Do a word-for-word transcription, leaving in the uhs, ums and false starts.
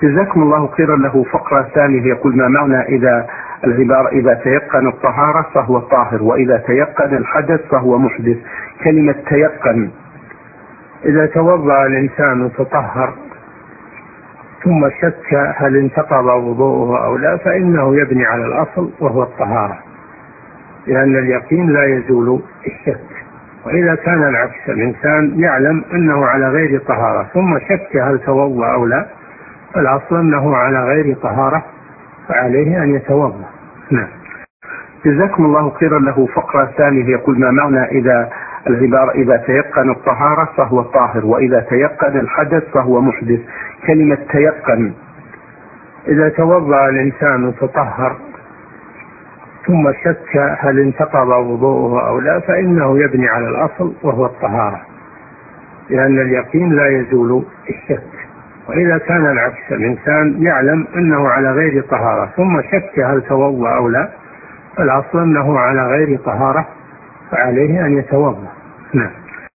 جزاكم الله خيرا. له فقرة ثانية يقول: ما معنى إذا العبارة إذا تيقن الطهارة فهو طاهر، وإذا تيقن الحدث فهو محدث؟ كلمة تيقن: إذا توضأ الإنسان وتطهر ثم شك هل انتقض وضوءه أو لا، فإنه يبني على الأصل وهو الطهارة، لأن اليقين لا يزول الشك. وإذا كان العكس، الإنسان يعلم أنه على غير طهارة ثم شك هل توضأ أو لا، فالأصل أنه على غير طهارة فعليه أن يتوضأ. نعم. جزاكم الله خيرا. له فقرة ثانية يقول: ما معنى إذا العبارة إذا تيقن الطهارة فهو طاهر، وإذا تيقن الحدث فهو محدث؟ كلمة تيقن: إذا توضأ الإنسان وتطهر ثم شك هل انتقض وضوءه أو لا، فإنه يبني على الأصل وهو الطهارة، لأن اليقين لا يزول الشك. وإذا كان العكس، الإنسان يعلم أنه على غير طهارة ثم شك هل توضأ أو لا، فالأصل أنه على غير طهارة فعليه أن يتوضأ. نعم.